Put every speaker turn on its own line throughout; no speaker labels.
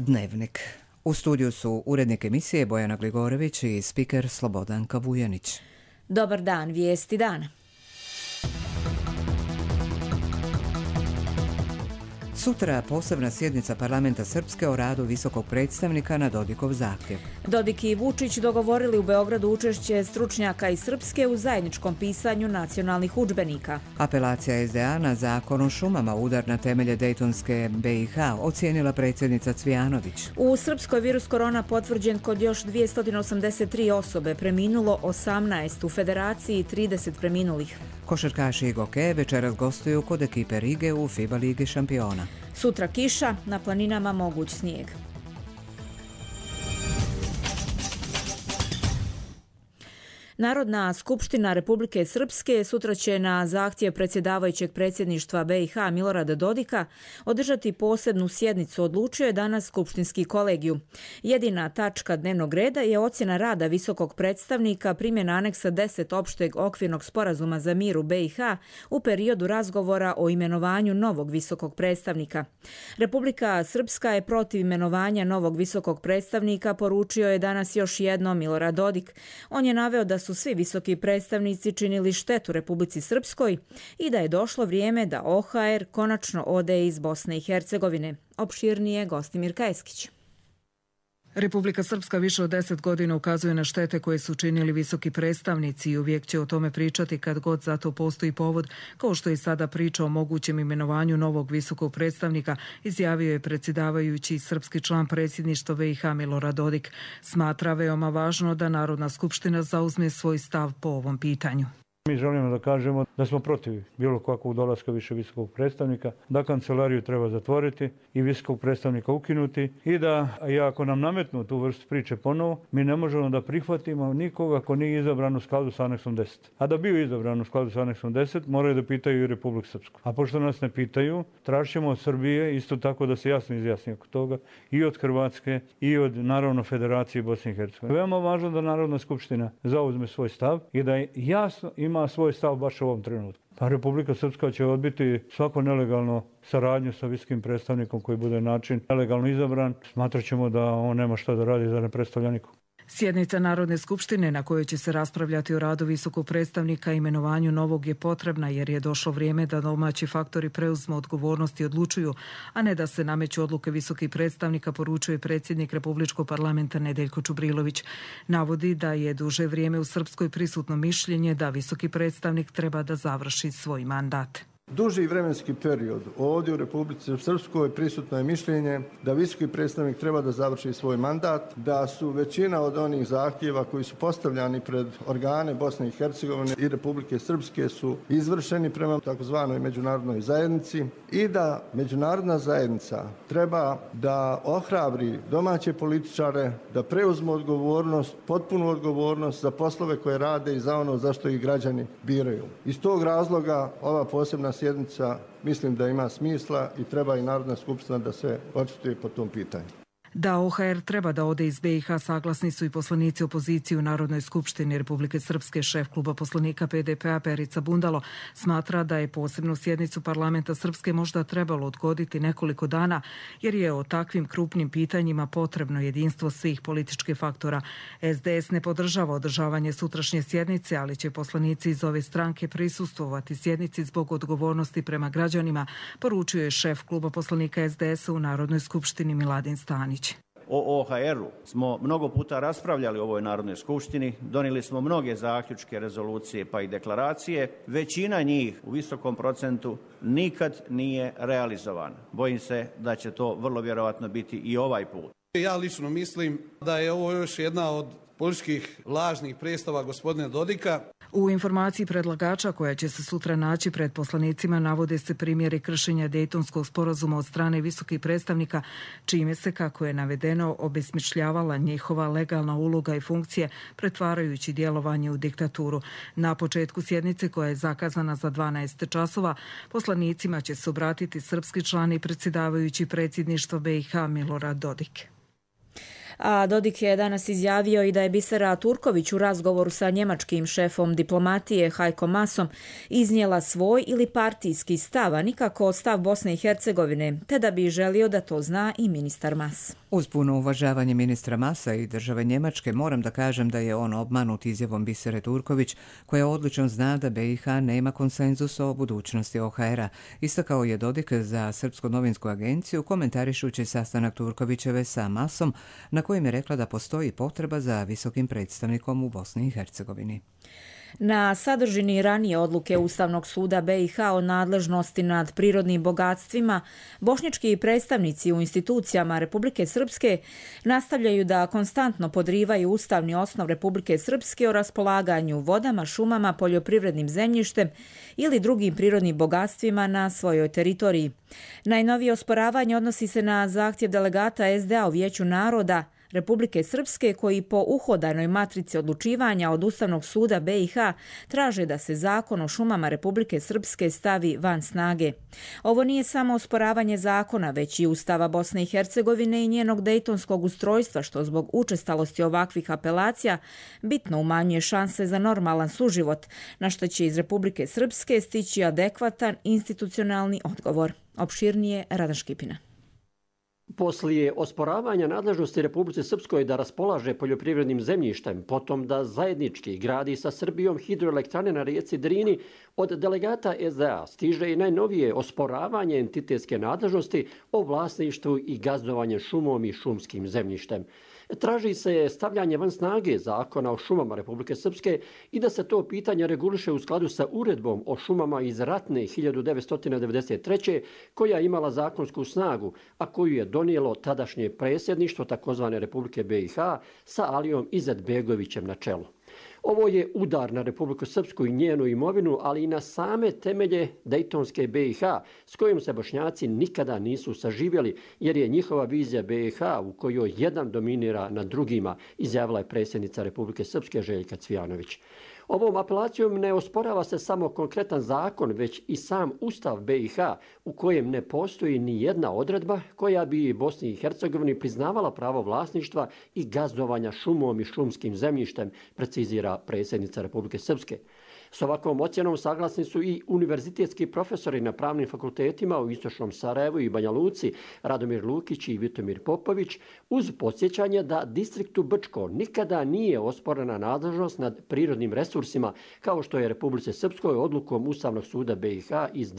Dnevnik. U studiju su urednik emisije Bojana Gligorević i spiker Slobodanka Vujanić.
Dobar dan, vijesti dana.
Sutra posebna sjednica parlamenta Srpske o radu visokog predstavnika na Dodikov zahtjev.
Dodik i Vučić dogovorili u Beogradu učešće stručnjaka iz Srpske u zajedničkom pisanju nacionalnih udžbenika.
Apelacija SDA na zakon o šumama, udar na temelje Dejtonske BiH, ocijenila predsjednica Cvijanović.
U Srpskoj virus korona potvrđen kod još 283 osobe, preminulo 18, u Federaciji 30 preminulih.
Košarkaši Igoke večeras gostuju kod ekipe Rige u FIBA Ligi šampiona.
Sutra kiša, na planinama moguć snijeg. Narodna skupština Republike Srpske sutra će na zahtjev predsjedavajućeg predsjedništva BiH Milorada Dodika održati posebnu sjednicu, odlučio je danas skupštinski kolegiju. Jedina tačka dnevnog reda je ocjena rada visokog predstavnika, primjena aneksa 10 opšteg okvirnog sporazuma za mir u BiH u periodu razgovora o imenovanju novog visokog predstavnika. Republika Srpska je protiv imenovanja novog visokog predstavnika, poručio je danas još jednom Milorad Dodik. On je naveo da su svi visoki predstavnici činili štetu Republici Srpskoj i da je došlo vrijeme da OHR konačno ode iz Bosne i Hercegovine. Opširnije Gostimir Kajeskić.
Republika Srpska više od 10 godina ukazuje na štete koje su činili visoki predstavnici i uvijek će o tome pričati kad god za to postoji povod, kao što i sada priča o mogućem imenovanju novog visokog predstavnika, izjavio je predsjedavajući srpski član predsjedništva BiH Milorad Dodik. Smatra veoma važno da Narodna skupština zauzme svoj stav po ovom pitanju.
Mi želimo da kažemo da smo protiv bilo kakvog dolaska više visokog predstavnika, da kancelariju treba zatvoriti i visokog predstavnika ukinuti i da, ako nam nametnu tu vrstu priče ponovo, mi ne možemo da prihvatimo nikoga ko nije izabran u skladu sa aneksom 10. A da bio izabran u skladu sa aneksom 10, moraju da pitaju i Republiku Srpsku. A pošto nas ne pitaju, tražimo od Srbije isto tako da se jasno izjasni oko toga i od Hrvatske i od, naravno, Federacije Bosne i Hercegovine. Veoma važno da Narodna skupština zauzme svoj stav i da jasno ima svoj stav baš u ovom trenutku. Pa Republika Srpska će odbiti svako nelegalno saradnju sa visokim predstavnikom koji bude način nelegalno izabran. Smatrat ćemo da on nema šta da radi, da ne predstavlja nikog.
Sjednica Narodne skupštine na kojoj će se raspravljati o radu visokog predstavnika i imenovanju novog je potrebna jer je došlo vrijeme da domaći faktori preuzmu odgovornost i odlučuju, a ne da se nameću odluke visokih predstavnika, poručuje predsjednik Republičkog parlamenta Nedeljko Čubrilović. Navodi da je duže vrijeme u Srpskoj prisutno mišljenje da visoki predstavnik treba da završi svoj mandat.
Duži vremenski period ovdje u Republici Srpskoj prisutno je mišljenje da visoki predstavnik treba da završi svoj mandat, da su većina od onih zahtjeva koji su postavljani pred organe Bosne i Hercegovine i Republike Srpske su izvršeni prema takozvanoj međunarodnoj zajednici i da međunarodna zajednica treba da ohrabri domaće političare da preuzmu odgovornost, potpunu odgovornost za poslove koje rade i za ono za što ih građani biraju. Iz tog razloga ova posebna sjednica mislim da ima smisla i treba i Narodna skupština da se očituje po tom pitanju.
Da OHR treba da ode iz BiH saglasni su i poslanici opozicije u Narodnoj skupštini Republike Srpske. Šef kluba poslanika PDP-a Perica Bundalo smatra da je posebnu sjednicu parlamenta Srpske možda trebalo odgoditi nekoliko dana jer je o takvim krupnim pitanjima potrebno jedinstvo svih političkih faktora. SDS ne podržava održavanje sutrašnje sjednice, ali će poslanici iz ove stranke prisustvovati sjednici zbog odgovornosti prema građanima, poručuje je šef kluba poslanika SDS-a u Narodnoj skupštini Miladin Stanić.
O OHR-u smo mnogo puta raspravljali u ovoj Narodnoj skupštini, donijeli smo mnoge zaključke, rezolucije pa i deklaracije. Većina njih u visokom procentu nikad nije realizovana. Bojim se da će to vrlo vjerojatno biti i ovaj put.
Ja lično mislim da je ovo još jedna od političkih lažnih predstava gospodina Dodika.
U informaciji predlagača koja će se sutra naći pred poslanicima navode se primjeri kršenja Dejtonskog sporazuma od strane visokih predstavnika, čime se, kako je navedeno, obesmišljavala njihova legalna uloga i funkcije, pretvarajući djelovanje u diktaturu. Na početku sjednice, koja je zakazana za 12 časova, poslanicima će se obratiti srpski član i predsjedavajući predsjedništva BiH Milorad Dodik.
A Dodik je danas izjavio i da je Bisera Turković u razgovoru sa njemačkim šefom diplomatije Heiko Maasom iznijela svoj ili partijski stav, a nikako stav Bosne i Hercegovine, te da bi želio da to zna i ministar Maas.
Uz puno uvažavanje ministra Maasa i države Njemačke moram da kažem da je on obmanut izjavom Bisere Turković, koja odlično zna da BiH nema konsenzus o budućnosti OHR-a. Istakao je Dodik za Srpsku novinsku agenciju komentarišući sastanak Turkovićeve sa Maasom, na kojem je rekla da postoji potreba za visokim predstavnikom u Bosni i Hercegovini.
Na sadržini ranije odluke Ustavnog suda BiH o nadležnosti nad prirodnim bogatstvima, bošnjački predstavnici u institucijama Republike Srpske nastavljaju da konstantno podrivaju ustavni osnov Republike Srpske o raspolaganju vodama, šumama, poljoprivrednim zemljištem ili drugim prirodnim bogatstvima na svojoj teritoriji. Najnovije osporavanje odnosi se na zahtjev delegata SDA u Vijeću naroda Republike Srpske koji po uhodanoj matrici odlučivanja od Ustavnog suda BiH traže da se zakon o šumama Republike Srpske stavi van snage. Ovo nije samo osporavanje zakona, već i Ustava Bosne i Hercegovine i njenog dejtonskog ustrojstva, što zbog učestalosti ovakvih apelacija bitno umanjuje šanse za normalan suživot, na što će iz Republike Srpske stići adekvatan institucionalni odgovor. Opširnije Radan Škipina.
Poslije osporavanja nadležnosti Republike Srpskoj da raspolaže poljoprivrednim zemljištem, potom da zajednički gradi sa Srbijom hidroelektrane na rijeci Drini, od delegata SDA stiže i najnovije osporavanje entitetske nadležnosti o vlasništvu i gazdovanju šumom i šumskim zemljištem. Traži se stavljanje van snage zakona o šumama Republike Srpske i da se to pitanje reguliše u skladu sa uredbom o šumama iz ratne 1993. koja je imala zakonsku snagu, a koju je donijelo tadašnje predsjedništvo takozvane Republike BiH sa Alijom Izetbegovićem na čelu. Ovo je udar na Republiku Srpsku i njenu imovinu, ali i na same temelje Dejtonske BiH, s kojom se Bošnjaci nikada nisu saživjeli, jer je njihova vizija BiH u kojoj jedan dominira nad drugima, izjavila je predsjednica Republike Srpske Željka Cvijanović. Ovom apelacijom ne osporava se samo konkretan zakon, već i sam Ustav BiH u kojem ne postoji ni jedna odredba koja bi Bosni i Hercegovini priznavala pravo vlasništva i gazdovanja šumom i šumskim zemljištem, precizira predsjednica Republike Srpske. S ovakvom ocjenom saglasni su i univerzitetski profesori na pravnim fakultetima u Istočnom Sarajevu i Banja Luci, Radomir Lukić i Vitomir Popović, uz podsjećanje da distriktu Brčko nikada nije osporena nadležnost nad prirodnim resursima, kao što je Republike Srpskoj odlukom Ustavnog suda BiH iz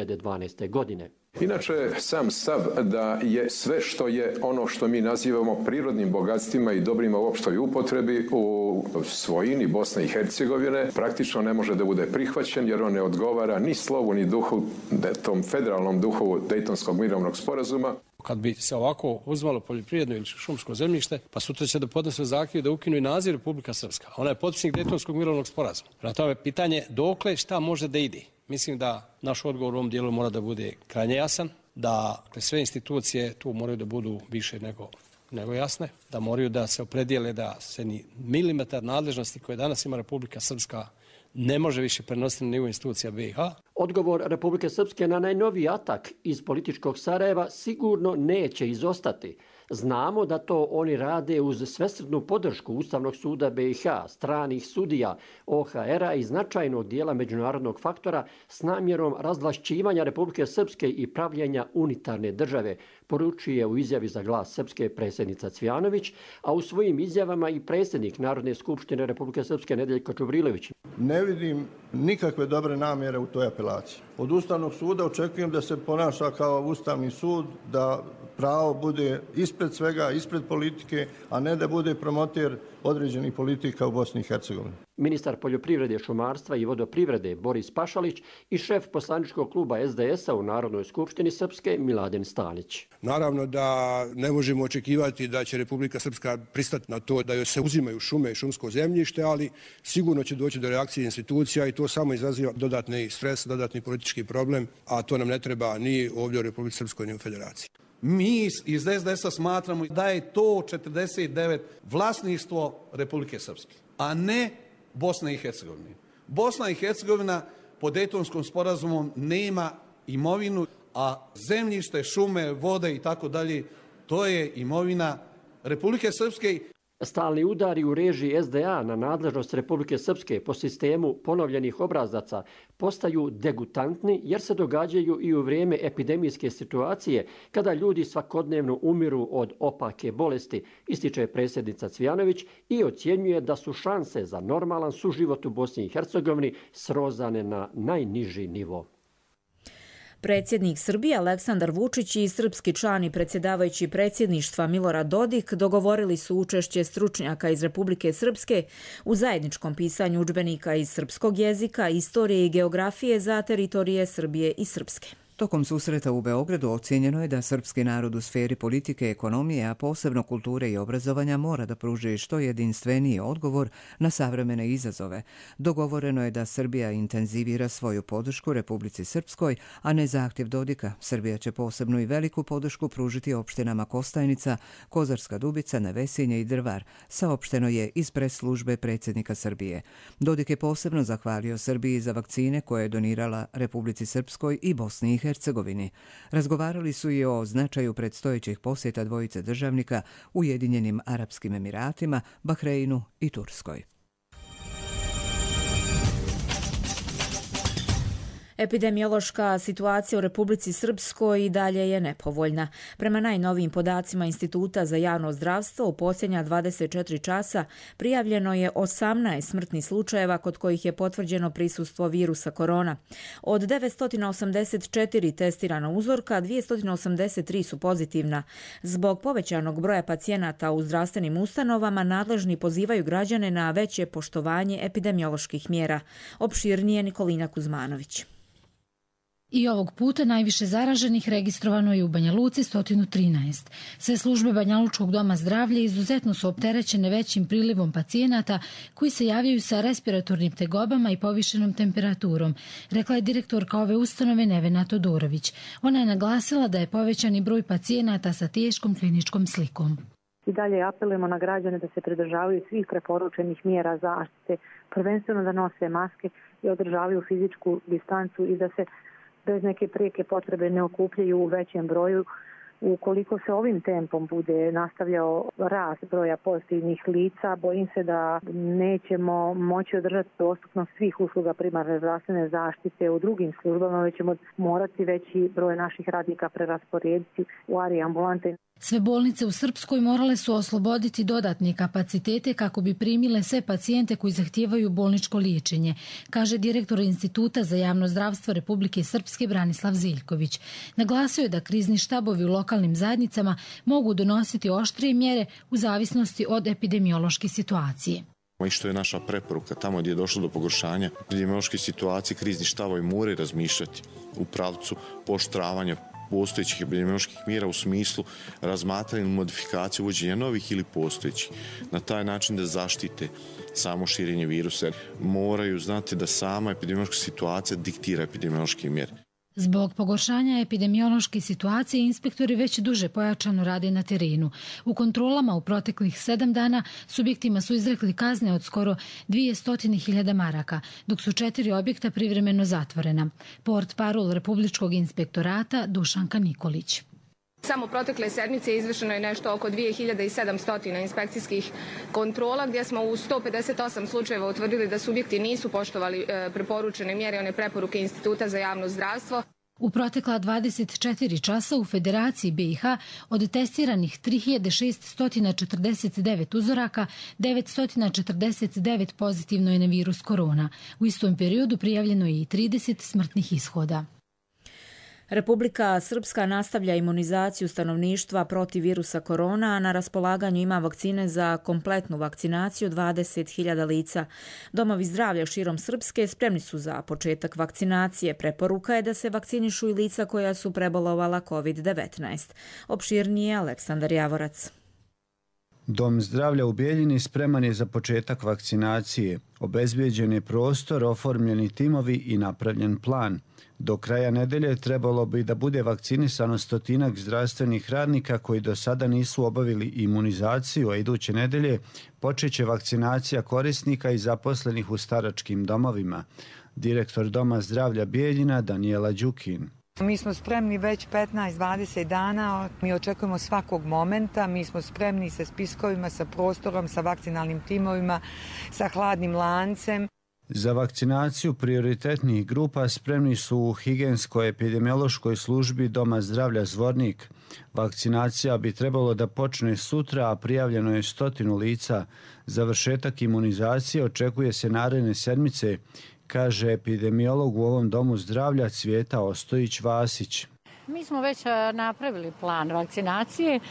2012. godine.
Inače, sam stav da je sve što je ono što mi nazivamo prirodnim bogatstvima i dobrima u opštoj upotrebi u svojini Bosne i Hercegovine praktično ne može da bude prihvaćen jer on ne odgovara ni slovu ni duhu, tom federalnom duhu Dejtonskog mirovnog sporazuma.
Kad bi se ovako uzmalo poljoprivredno ili šumsko zemljište, pa sutra će da podnese zahtjev da ukinu i naziv Republika Srpska. Ona je potpisnik Dejtonskog mirovnog sporazuma. Na tome pitanje dokle šta može da ide. Mislim da naš odgovor u ovom dijelu mora da bude krajnje jasan, da sve institucije tu moraju da budu više nego jasne, da moraju da se opredijele da se ni milimetar nadležnosti koje danas ima Republika Srpska ne može više prenositi na nivo institucija BiH.
Odgovor Republike Srpske na najnoviji atak iz političkog Sarajeva sigurno neće izostati. Znamo da to oni rade uz svesrdnu podršku Ustavnog suda BiH, stranih sudija, OHR-a i značajnog dijela međunarodnog faktora s namjerom razvlašćivanja Republike Srpske i pravljenja unitarne države, poručuje u izjavi za Glas Srpske predsjednica Cvijanović, a u svojim izjavama i predsjednik Narodne skupštine Republike Srpske Nedeljko Čubrilović.
Ne vidim nikakve dobre namjere u toj apelaciji. Od Ustavnog suda očekujem da se ponaša kao Ustavni sud, da pravo bude ispred svega, ispred politike, a ne da bude promoter određenih politika u Bosni i Hercegovini.
Ministar poljoprivrede, šumarstva i vodoprivrede Boris Pašalić i šef poslaničkog kluba SDS-a u Narodnoj skupštini Srpske Miladin Stanić.
Naravno da ne možemo očekivati da će Republika Srpska pristati na to da joj se uzimaju šume i šumsko zemljište, ali sigurno će doći do reakcije institucija i to samo izaziva dodatni stres, dodatni politički problem, a to nam ne treba ni ovdje u Republici Srpskoj ni u Federaciji.
Mi iz SDS-a smatramo da je to 49 vlasništvo Republike Srpske, a ne Bosna i Hercegovina. Bosna i Hercegovina po Dejtonskom sporazumom nema imovinu, a zemljište, šume, vode i tako dalje, to je imovina Republike Srpske.
Stalni udari u režiji SDA na nadležnost Republike Srpske po sistemu ponovljenih obrazaca postaju degutantni jer se događaju i u vrijeme epidemijske situacije kada ljudi svakodnevno umiru od opake bolesti, ističe predsjednica Cvijanović i ocjenjuje da su šanse za normalan suživot u Bosni i Hercegovini srozane na najniži nivo.
Predsjednik Srbije Aleksandar Vučić i srpski član i predsjedavajući predsjedništva Milorad Dodik dogovorili su učešće stručnjaka iz Republike Srpske u zajedničkom pisanju udžbenika iz srpskog jezika, istorije i geografije za teritorije Srbije i Srpske.
Tokom susreta u Beogradu ocijenjeno je da srpski narod u sferi politike i ekonomije, a posebno kulture i obrazovanja, mora da pruži što jedinstveniji odgovor na savremene izazove. Dogovoreno je da Srbija intenzivira svoju podršku Republici Srpskoj, a ne zahtjev Dodika. Srbija će posebnu i veliku podršku pružiti opštinama Kostajnica, Kozarska Dubica, Nevesinje i Drvar, saopšteno je iz pres službe predsjednika Srbije. Dodik je posebno zahvalio Srbiji za vakcine koje je donirala Republici Srpskoj i Bosni i Hercegovini. Razgovarali su i o značaju predstojećih posjeta dvojice državnika Ujedinjenim Arapskim Emiratima, Bahreinu i Turskoj.
Epidemiološka situacija u Republici Srpskoj i dalje je nepovoljna. Prema najnovijim podacima Instituta za javno zdravstvo, u posljednja 24 časa prijavljeno je 18 smrtnih slučajeva kod kojih je potvrđeno prisustvo virusa korona. Od 984 testirana uzorka, 283 su pozitivna. Zbog povećanog broja pacijenata u zdravstvenim ustanovama, nadležni pozivaju građane na veće poštovanje epidemioloških mjera. Opširnije Nikolina Kuzmanović.
I ovog puta najviše zaraženih registrovano je u Banja Luci 113. Sve službe Banjalučkog doma zdravlja izuzetno su opterećene većim prilivom pacijenata koji se javljaju sa respiratornim tegobama i povišenom temperaturom, rekla je direktorka ove ustanove Nevena Todorović. Ona je naglasila da je povećani broj pacijenata sa teškom kliničkom slikom.
I dalje apelujemo na građane da se pridržavaju svih preporučenih mjera zaštite, prvenstveno da nose maske i održavaju fizičku distancu i da se bez neke prijeke potrebe ne okupljaju u većem broju. Ukoliko se ovim tempom bude nastavljao rast broja pozitivnih lica, bojim se da nećemo moći održati dostupnost svih usluga primarne zdravstvene zaštite u drugim službama, već ćemo morati veći broj naših radnika prerasporediti u ARI ambulante.
Sve bolnice u Srpskoj morale su osloboditi dodatne kapacitete kako bi primile sve pacijente koji zahtijevaju bolničko liječenje, kaže direktor Instituta za javno zdravstvo Republike Srpske Branislav Ziljković. Naglasio je da krizni štabovi u lokalnim zajednicama mogu donositi oštrije mjere u zavisnosti od epidemiološke situacije.
I što je naša preporuka, tamo gdje je došlo do pogoršanja epidemiološke situacije, krizni štabovi moraju razmišljati u pravcu pooštravanja postojećih epidemioloških mjera u smislu razmatranja modifikacije, uvođenja novih ili postojećih. Na taj način da zaštite samo širenje virusa. Moraju znati da sama epidemiološka situacija diktira epidemiološke mjere.
Zbog pogoršanja epidemiološke situacije, inspektori već duže pojačano rade na terenu. U kontrolama u proteklih 7 dana subjektima su izrekli kazne od skoro 200.000 maraka, dok su 4 objekta privremeno zatvorena. Portparol Republičkog inspektorata Dušanka Nikolić.
Samo protekle sedmice izvršeno je nešto oko 2700 inspekcijskih kontrola, gdje smo u 158 slučajeva utvrdili da subjekti nisu poštovali preporučene mjere, one preporuke Instituta za javno zdravstvo.
U protekla 24 časa u Federaciji BiH od testiranih 3649 uzoraka, 949 pozitivno je na virus korona. U istom periodu prijavljeno je i 30 smrtnih ishoda.
Republika Srpska nastavlja imunizaciju stanovništva protiv virusa korona, a na raspolaganju ima vakcine za kompletnu vakcinaciju 20.000 lica. Domovi zdravlja širom Srpske spremni su za početak vakcinacije. Preporuka je da se vakcinišu i lica koja su prebolovala COVID-19. Opširnije Aleksandar Javorac.
Dom zdravlja u Bijeljini spreman je za početak vakcinacije. Obezbijeđen je prostor, oformljeni timovi i napravljen plan. Do kraja nedelje trebalo bi da bude vakcinisano 100 zdravstvenih radnika koji do sada nisu obavili imunizaciju, a iduće nedelje počeće vakcinacija korisnika i zaposlenih u staračkim domovima. Direktor Doma zdravlja Bijeljina Danijela Đukin.
Mi smo spremni već 15-20 dana, mi očekujemo svakog momenta, mi smo spremni sa spiskovima, sa prostorom, sa vakcinalnim timovima, sa hladnim lancem.
Za vakcinaciju prioritetnih grupa spremni su u higijensko-epidemiološkoj službi Doma zdravlja Zvornik. Vakcinacija bi trebalo da počne sutra, a prijavljeno je 100 lica. Završetak imunizacije očekuje se naredne sedmice, kaže epidemiolog u ovom Domu zdravlja Cvijeta Ostojić-Vasić.
Mi smo već napravili plan vakcinacije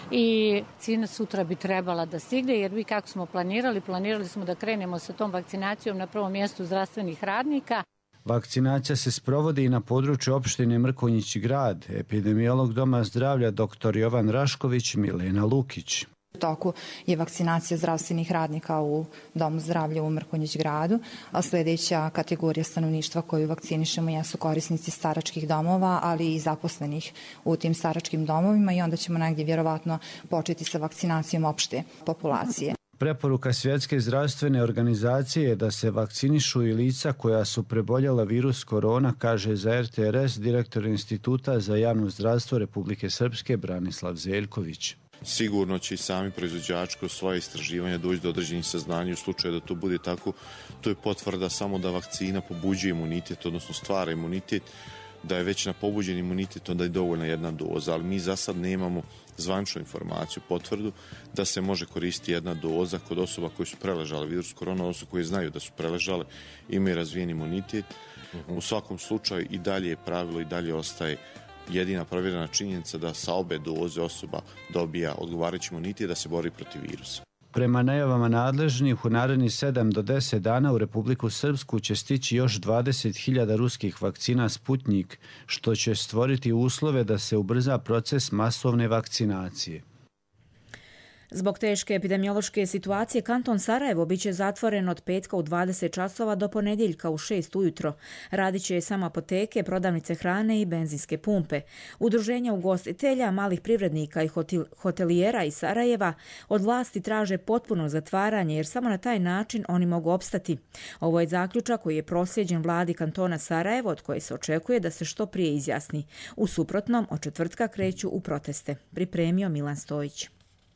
i vakcina sutra bi trebala da stigne, jer mi kako smo planirali smo da krenemo sa tom vakcinacijom na prvom mjestu zdravstvenih radnika.
Vakcinacija se sprovodi i na području opštine Mrkonjić Grad. Epidemiolog Doma zdravlja dr. Jovan Rašković, Milena Lukić.
U toku je vakcinacija zdravstvenih radnika u Domu zdravlja u Mrkonjić Gradu, a sljedeća kategorija stanovništva koju vakcinišemo jesu korisnici staračkih domova, ali i zaposlenih u tim staračkim domovima, i onda ćemo negdje vjerovatno početi sa vakcinacijom opšte populacije.
Preporuka Svjetske zdravstvene organizacije je da se vakcinišu i lica koja su preboljela virus korona, kaže za RTRS direktor Instituta za javno zdravstvo Republike Srpske Branislav Zeljković.
Sigurno će i sami proizvođači kroz svoje istraživanja doći do određenih saznanja. U slučaju da to bude tako, to je potvrda samo da vakcina pobuđuje imunitet, odnosno stvara imunitet, da je već na pobuđen imunitet, onda je dovoljna jedna doza, ali mi za sad nemamo zvaničnu informaciju, potvrdu da se može koristiti jedna doza kod osoba koji su preležale virus korona, odnosno koji znaju da su preležale, imaju razvijen imunitet. U svakom slučaju i dalje je pravilo, i dalje ostaje jedina provjerena činjenica da sa obe doze osoba dobija odgovarajući imunitet da se bori protiv virusa.
Prema najavama nadležnih, u narednih 7 do 10 dana u Republiku Srpsku će stići još 20.000 ruskih vakcina Sputnik, što će stvoriti uslove da se ubrza proces masovne vakcinacije.
Zbog teške epidemiološke situacije, kanton Sarajevo biće zatvoren od petka u 20 časova do ponedjeljka u 6 ujutro. Radit će samo apoteke, prodavnice hrane i benzinske pumpe. Udruženja ugostitelja, malih privrednika i hotelijera iz Sarajeva od vlasti traže potpuno zatvaranje, jer samo na taj način oni mogu opstati. Ovo je zaključak koji je proslijeđen vladi kantona Sarajevo, od koje se očekuje da se što prije izjasni. U suprotnom, od četvrtka kreću u proteste. Pripremio Milan Stojić.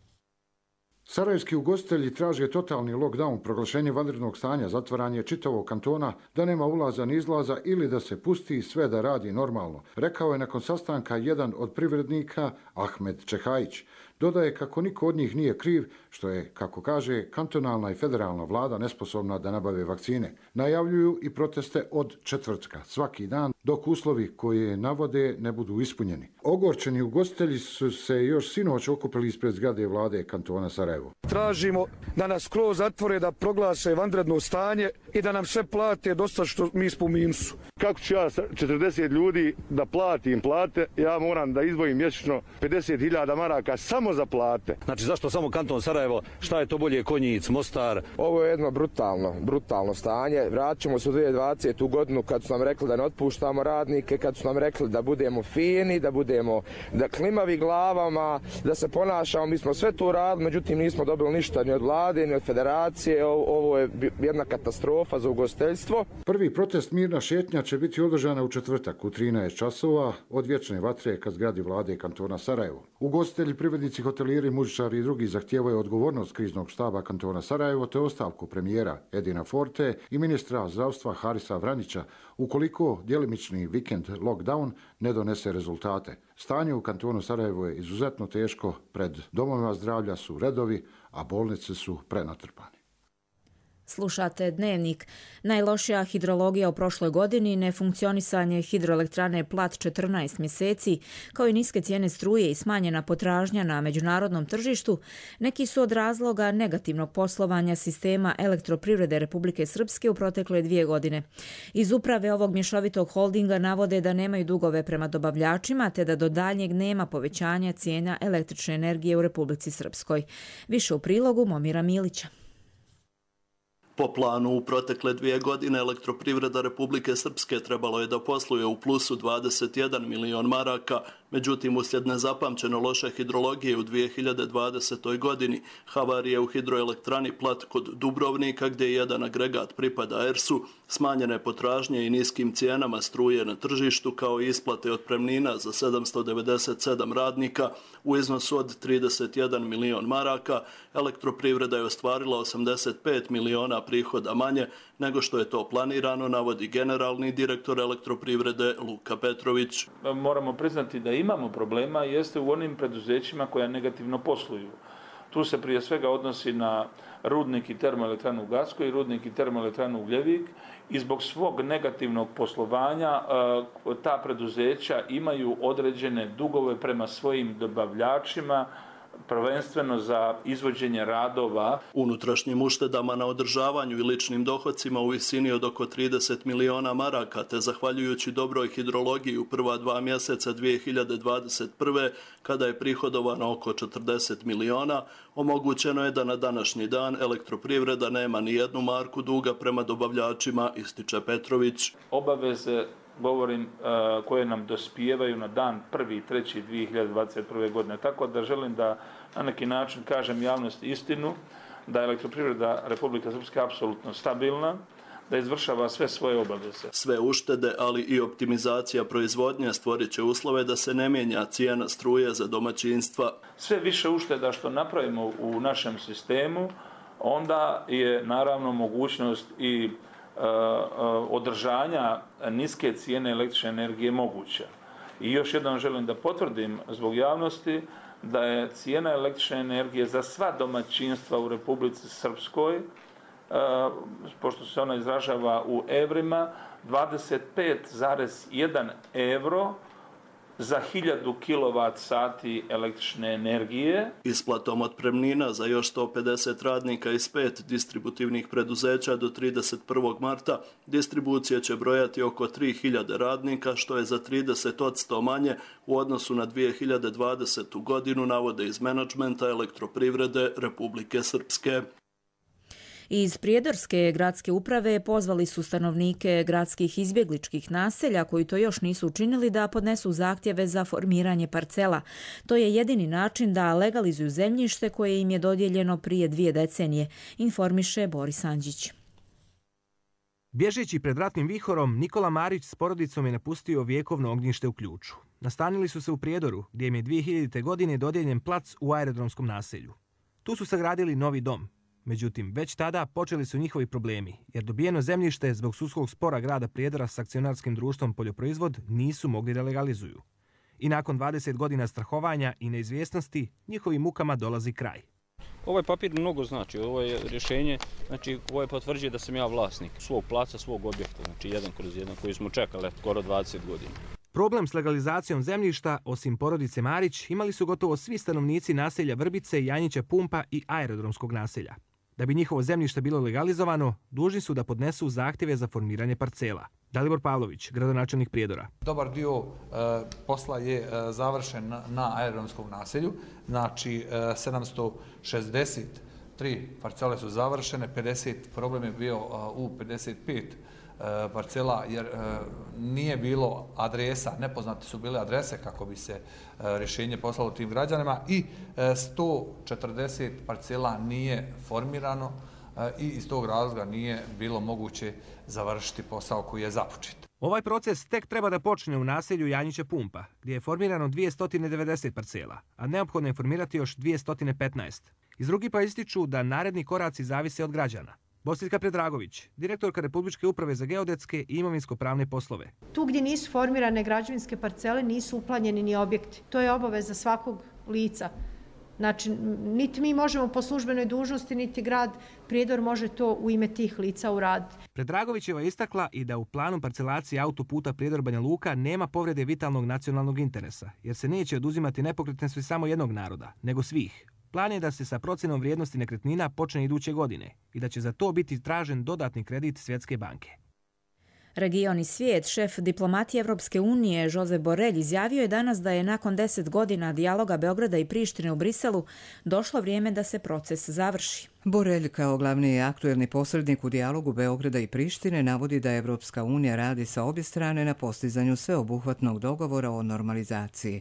Sarajevski ugostitelji traže totalni lockdown, proglašenje vanrednog stanja, zatvaranje čitavog kantona, da nema ulaza ni izlaza ili da se pusti sve da radi normalno, rekao je nakon sastanka jedan od privrednika, Ahmed Čehajić. Dodaje kako niko od njih nije kriv, što je, kako kaže, kantonalna i federalna vlada nesposobna da nabave vakcine. Najavljuju i proteste od četvrtka, svaki dan, dok uslovi koje navode ne budu ispunjeni. Ogorčeni ugostitelji su se još sinoć okupili ispred zgrade vlade kantona Sarajevo.
Tražimo da nas skroz zatvore, da proglase vanredno stanje i da nam sve plate dosta što mi smo u minusu.
Kako ću ja 40 ljudi da platim plate, ja moram da izdvojim mjesečno 50.000 maraka samo za plate.
Znači zašto samo kanton Sarajevo, šta je to bolje Konjic, Mostar?
Ovo je jedno brutalno stanje. Vratit ćemo se u 2020. godinu kad su nam rekli da ne otpuštamo radnike, kad su nam rekli da budemo fini, da klimavi glavama, da se ponašamo. Mi smo sve to radili, međutim nismo dobili ništa ni od vlade, ni od federacije. Ovo je jedna katastrofa za ugostiteljstvo.
Prvi protest Mirna šetnja će biti održana u četvrtak u 13 časova od vječne vatre kad zgradi vlade kantona Sarajevo. Ugostitelji, privrednici, hotelijeri, muzičari i drugi zahtijevaju odgovornost kriznog štaba kantona Sarajevo te ostavku premijera Edina Forte i ministra zdravstva Harisa Vranića ukoliko djelimični vikend lockdown ne donese rezultate. Stanje u kantonu Sarajevo je izuzetno teško, pred domovima zdravlja su redovi, a bolnice su prenatrpane.
Slušate Dnevnik. Najlošija hidrologija u prošloj godini, nefunkcionisanje hidroelektrane Plat 14 mjeseci, kao i niske cijene struje i smanjena potražnja na međunarodnom tržištu, neki su od razloga negativnog poslovanja sistema elektroprivrede Republike Srpske u protekle 2 godine. Iz uprave ovog mješovitog holdinga navode da nemaju dugove prema dobavljačima, te da do daljnjeg nema povećanja cijena električne energije u Republici Srpskoj. Više u prilogu Momira Milića.
Po planu u protekle 2 godine elektroprivreda Republike Srpske trebalo je da posluje u plusu 21 milion maraka, Međutim, uslijed nezapamćeno loše hidrologije u 2020. godini, havarije u hidroelektrani Plat kod Dubrovnika, gdje jedan agregat pripada ERS-u, smanjene potražnje i niskim cijenama struje na tržištu, kao i isplate otpremnina za 797 radnika u iznosu od 31 milion maraka, Elektroprivreda je ostvarila 85 miliona prihoda manje nego što je to planirano, navodi generalni direktor Elektroprivrede Luka Petrović.
Moramo priznati da imamo problema jeste u onim preduzećima koja negativno posluju. Tu se prije svega odnosi na rudnik i termoelektranu Gacko i rudnik i termoelektranu Ugljevik i zbog svog negativnog poslovanja ta preduzeća imaju određene dugove prema svojim dobavljačima, prvenstveno za izvođenje radova.
Unutrašnjim uštedama na održavanju i ličnim dohodcima u visini od oko 30 miliona maraka, te zahvaljujući dobroj hidrologiji u prva 2 mjeseca 2021. kada je prihodovano oko 40 miliona, omogućeno je da na današnji dan Elektroprivreda nema ni jednu marku duga prema dobavljačima, ističe Petrović.
Obaveze koje nam dospijevaju na dan 1.3.2021. godine. Tako da želim da na neki način kažem javnosti istinu, da je Elektroprivreda Republike Srpske apsolutno stabilna, da izvršava sve svoje obaveze.
Sve uštede, ali i optimizacija proizvodnje stvorit će uslove da se ne mijenja cijena struje za domaćinstva.
Sve više ušteda što napravimo u našem sistemu, onda je naravno mogućnost i održanja niske cijene električne energije moguća. I još jednom želim da potvrdim zbog javnosti da je cijena električne energije za sva domaćinstva u Republici Srpskoj, pošto se ona izražava u evrima, 25,1 euro za 1000 kWh električne energije.
Isplatom otpremnina za još 150 radnika iz 5 distributivnih preduzeća do 31. marta distribucija će brojati oko 3000 radnika, što je za 30% manje u odnosu na 2020. godinu, navode iz menadžmenta Elektroprivrede Republike Srpske.
Iz Prijedorske gradske uprave pozvali su stanovnike gradskih izbjegličkih naselja koji to još nisu učinili da podnesu zahtjeve za formiranje parcela. To je jedini način da legalizuju zemljište koje im je dodijeljeno prije 2 decenije, informiše Boris Anđić.
Bježeći pred ratnim vihorom, Nikola Marić s porodicom je napustio vjekovno ognjište u Ključu. Nastanili su se u Prijedoru, gdje im je 2000. godine dodijeljen plac u aerodromskom naselju. Tu su sagradili novi dom. Međutim, već tada počeli su njihovi problemi, jer dobijeno zemljište zbog sudskog spora grada Prijedora s akcionarskim društvom Poljoproizvod nisu mogli da legalizuju. I nakon 20 godina strahovanja i neizvjesnosti, njihovim mukama dolazi kraj.
Ovaj papir mnogo znači, ovo je rješenje, znači ovo je potvrđuje da sam ja vlasnik svog placa, svog objekta, znači 1/1 koji smo čekali skoro 20 godina.
Problem s legalizacijom zemljišta, osim porodice Marić, imali su gotovo svi stanovnici naselja Vrbice, Janjića Pumpa i aerodromskog naselja. Da bi njihovo zemljište bilo legalizovano, dužni su da podnesu zahtjeve za formiranje parcela. Dalibor Pavlović, gradonačelnik Prijedora.
Dobar dio posla je završen na aerodromskom naselju, znači 763 parcele su završene, 50 problem je bio u 55 parcela jer nije bilo adresa, nepoznate su bile adrese kako bi se rješenje poslalo tim građanima i 140 parcela nije formirano i iz tog razloga nije bilo moguće završiti posao koji je započet.
Ovaj proces tek treba da počne u naselju Janjića Pumpa, gdje je formirano 290 parcela, a neophodno je formirati još 215. Iz drugi pa ističu da naredni koraci zavise od građana. Bosiljka Predragović, direktorka Republičke uprave za geodetske i imovinsko-pravne poslove.
Tu gdje nisu formirane građevinske parcele nisu uplanjeni ni objekti. To je obaveza svakog lica. Znači, niti mi možemo po službenoj dužnosti, niti grad Prijedor može to u ime tih lica uraditi.
Predragovićeva je istakla i da u planu parcelacije autoputa Prijedor-Banja Luka nema povrede vitalnog nacionalnog interesa, jer se neće oduzimati nepokretnosti samo jednog naroda, nego svih. Plan je da se sa procjenom vrijednosti nekretnina počne iduće godine i da će za to biti tražen dodatni kredit Svjetske banke.
Region i svijet, šef diplomatije Evropske unije Josep Borrell izjavio je danas da je nakon 10 godina dijaloga Beograda i Prištine u Briselu došlo vrijeme da se proces završi.
Borrell kao glavni aktuelni posrednik u dijalogu Beograda i Prištine navodi da Evropska unija radi sa obje strane na postizanju sveobuhvatnog dogovora o normalizaciji.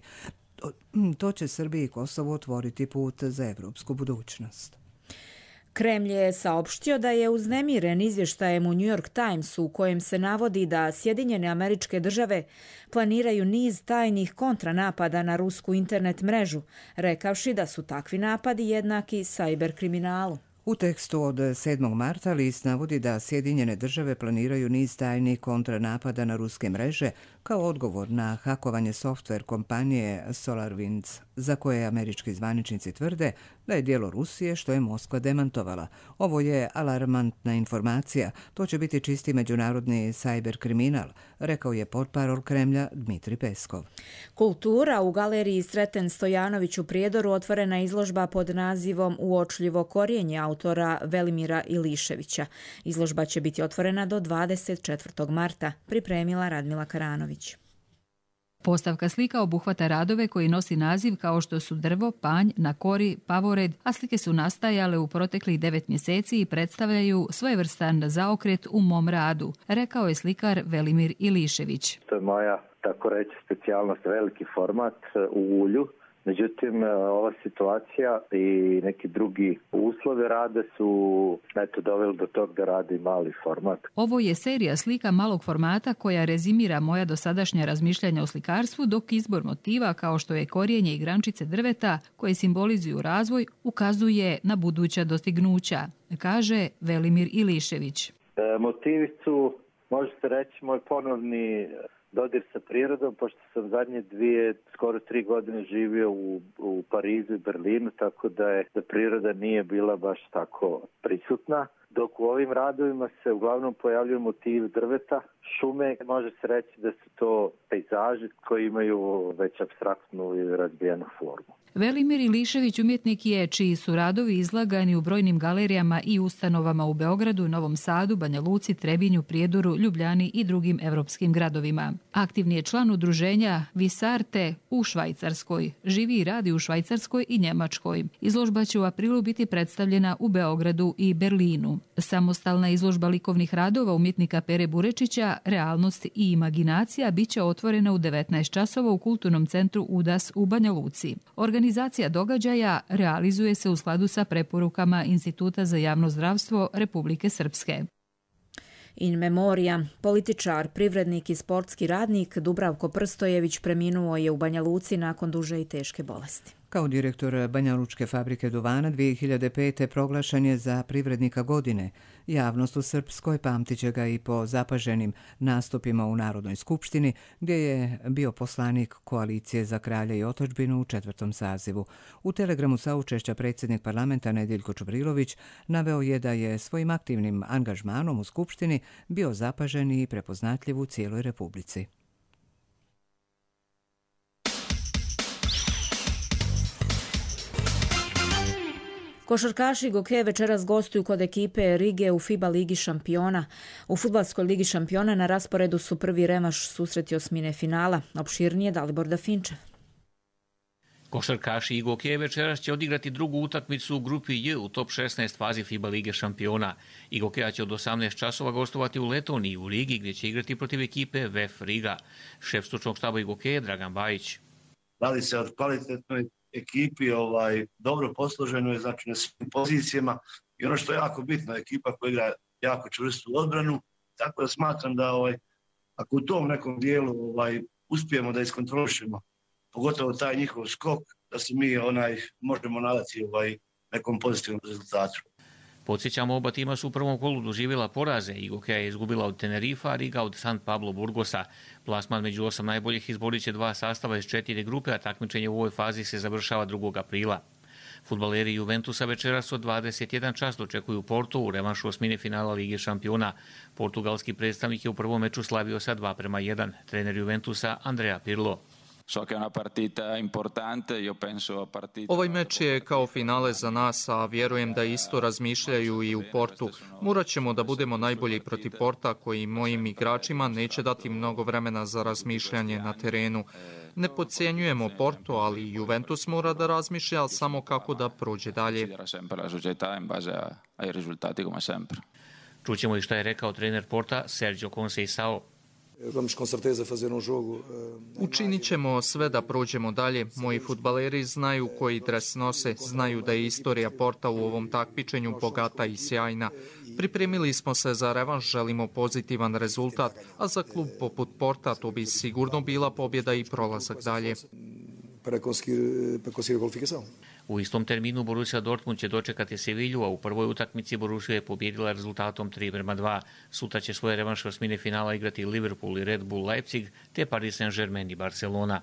To će Srbiji i Kosovu otvoriti put za evropsku budućnost.
Kremlj je saopštio da je uznemiren izvještajem u New York Timesu u kojem se navodi da Sjedinjene Američke Države planiraju niz tajnih kontranapada na rusku internet mrežu, rekavši da su takvi napadi jednaki sajber kriminalu.
U tekstu od 7. marta list navodi da Sjedinjene Države planiraju niz tajnih kontranapada na ruske mreže kao odgovor na hakovanje softver kompanije SolarWinds, za koje američki zvaničnici tvrde da je djelo Rusije, što je Moskva demantovala. Ovo je alarmantna informacija. To će biti čisti međunarodni sajber kriminal, rekao je portparol Kremlja Dmitri Peskov.
Kultura u galeriji Sreten Stojanović u Prijedoru otvorena izložba pod nazivom Uočljivo korijenje autora Velimira Iliševića. Izložba će biti otvorena do 24. marta, pripremila Radmila Karanović.
Postavka slika obuhvata radove koji nosi naziv kao što su drvo, panj, na kori, pavored, a slike su nastajale u proteklih 9 mjeseci i predstavljaju svojevrstan zaokret u mom radu, rekao je slikar Velimir Ilišević.
To je moja, tako reći, specijalnost, veliki format u ulju. Međutim, ova situacija i neki drugi uslovi rade su doveli do tog da radi mali format.
Ovo je serija slika malog formata koja rezimira moja dosadašnja razmišljanja o slikarstvu, dok izbor motiva kao što je korijenje i grančice drveta koje simbolizuju razvoj ukazuje na buduća dostignuća, kaže Velimir Ilišević.
Motivi su, može se reći, moj ponovni dodir sa prirodom, pošto sam zadnje 3 godine živio u Parizu i Berlinu, tako da priroda nije bila baš tako prisutna. Dok u ovim radovima se uglavnom pojavljuju motivi drveta, šume, može se reći da su to pejzaži koji imaju već apstraktnu i razbijenu formu.
Velimir Ilišević umjetnik je čiji su radovi izlagani u brojnim galerijama i ustanovama u Beogradu, Novom Sadu, Banja Luci, Trebinju, Prijedoru, Ljubljani i drugim evropskim gradovima. Aktivni je član udruženja Visarte u Švajcarskoj. Živi i radi u Švajcarskoj i Njemačkoj. Izložba će u aprilu biti predstavljena u Beogradu i Berlinu. Samostalna izložba likovnih radova umjetnika Pere Burečića, Realnost i imaginacija, bit će otvorena u 19 časova u Kulturnom centru UDAS u Banja Luci. Organizacija događaja realizuje se u skladu sa preporukama Instituta za javno zdravstvo Republike Srpske.
In memoria, političar, privrednik i sportski radnik Dubravko Prstojević preminuo je u Banja Luci nakon duže i teške bolesti.
Kao direktor Banjalučke fabrike duvana 2005. proglašen je za privrednika godine. Javnost u Srpskoj pamtit će ga i po zapaženim nastupima u Narodnoj skupštini, gdje je bio poslanik Koalicije za kralja i otadžbinu u 4. sazivu. U telegramu saučešća predsjednik parlamenta Nediljko Čubrilović naveo je da je svojim aktivnim angažmanom u skupštini bio zapažen i prepoznatljiv u cijeloj Republici.
Košarkaši Goke večeras gostuju kod ekipe Rige u FIBA Ligi šampiona. U Fudbalskoj ligi šampiona na rasporedu su prvi revanš susreti osmine finala. Opširnije Dalibor Dafinčev.
Košarkaši Goke večeras će odigrati drugu utakmicu u grupi J u top 16 fazi FIBA Lige šampiona. Gokeja će od 18 časova gostovati u Letoniji u ligi gdje će igrati protiv ekipe VF Riga. Šef stručnog štaba Gokeje Dragan Bajić.
Radi se o kvalitetnoj ekipi, dobro posloženoj, znači na svim pozicijama, i ono što je jako bitno, ekipa koja igra jako čvrstu odbranu, tako da smatram da ako u tom nekom dijelu uspijemo da iskontrolišemo, pogotovo taj njihov skok, da se mi možemo nadati nekom pozitivnom rezultatu.
Podsjećamo, oba tima su u prvom kolu doživjela poraze. Gokeja je izgubila od Tenerifa, a Riga od San Pablo Burgosa. Plasman među 8 najboljih izborit će 2 sastava iz 4 grupe, a takmičenje u ovoj fazi se završava 2. aprila. Fudbaleri Juventusa večeras od 21 čas dočekuju Porto u revanšu osmine finala Lige šampiona. Portugalski predstavnik je u prvom meču slavio sa 2:1. Trener Juventusa Andrea Pirlo.
Ovaj meč je kao finale za nas, a vjerujem da isto razmišljaju i u Portu. Morat ćemo da budemo najbolji protiv Porta, koji mojim igračima neće dati mnogo vremena za razmišljanje na terenu. Ne podcjenjujemo Porto, ali Juventus mora da razmišlja samo kako da prođe dalje.
Čućemo i šta je rekao trener Porta Sergio Conceição.
Učinit ćemo sve da prođemo dalje. Moji fudbaleri znaju koji dres nose, znaju da je istorija Porta u ovom takmičenju bogata i sjajna. Pripremili smo se za revanš, želimo pozitivan rezultat, a za klub poput Porta to bi sigurno bila pobjeda i prolazak dalje.
U istom terminu Borussia Dortmund će dočekati Sevilju, a u prvoj utakmici Borussia je pobjedila rezultatom 3:2. Sutra će svoje revanš osmine finala igrati Liverpool i Red Bull Leipzig, te Paris Saint-Germain i Barcelona.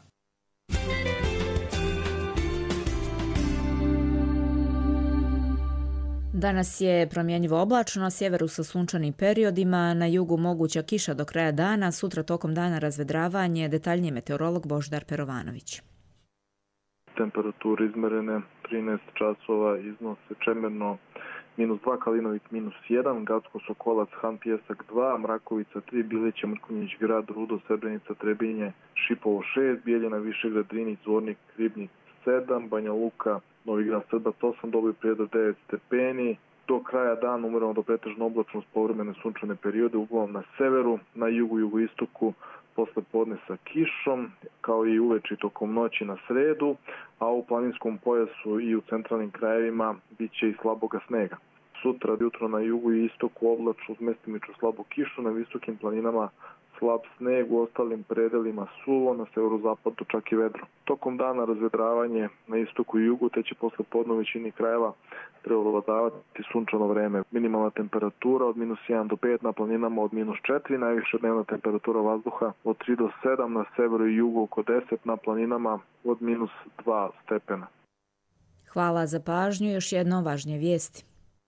Danas je promjenjivo oblačno, na sjeveru sa sunčanim periodima, na jugu moguća kiša do kraja dana, sutra tokom dana razvedravanje, detaljnije meteorolog Božidar Perovanović.
Temperature izmerene 13 časova iznose Čemerno -2, Kalinovik -1, Gacko, Sokolac, Han, Pjesak 2, Mrakovica 3, Bilića, Mrkonjić Grad, Rudo, Srebrenica, Trebinje, Šipovo 6, Bijeljina, Višegrad, Drinić, Zvornik, Ribnik 7, Banja Luka, Novi Grad, Srbac 8, Doboj Prijedor 9 stepeni. Do kraja dana umereno do pretežno oblačno s povremene sunčane periode, uglavnom na severu, na jugu, jugoistoku, posle podne sa kišom, kao i uveče tokom noći na sredu, a u planinskom pojasu i u centralnim krajevima bit će i slaboga snega. Sutra jutro na jugu i istoku oblačno uz mestimičnu slabu kišu, na visokim planinama slab sneg, u ostalim predelima suvo, na severozapadu čak i vedro. Tokom dana razvedravanje na istoku i jugu, te će posle podne u većini krajeva prevladavati sunčano vreme. Minimalna temperatura od -1 do 5, na planinama od -4, najviša dnevna temperatura vazduha od 3 do 7, na severu i jugu oko 10, na planinama od -2 stepena.
Hvala za pažnju, još jedno važnije vijesti.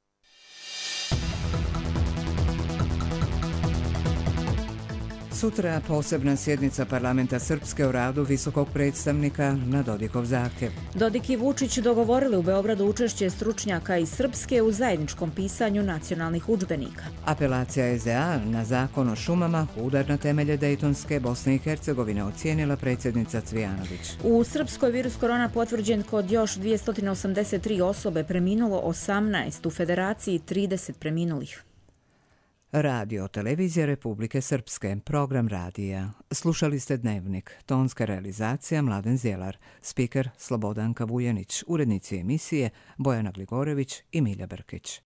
Sutra posebna sjednica parlamenta Srpske o radu visokog predstavnika na Dodikov zahtjev.
Dodik i Vučić dogovorili u Beogradu učešće stručnjaka iz Srpske u zajedničkom pisanju nacionalnih udžbenika.
Apelacija SDA na zakon o šumama udar na temelje Dejtonske Bosne i Hercegovine, ocijenila predsjednica Cvijanović.
U Srpskoj virus korona potvrđen kod još 283 osobe, preminulo 18, u Federaciji 30 preminulih.
Radio televizija Republike Srpske, program radija. Slušali ste Dnevnik, tonska realizacija Mladen Zjelar, spiker Slobodanka Vujanić, urednici emisije Bojana Gligorević i Milja Brkić.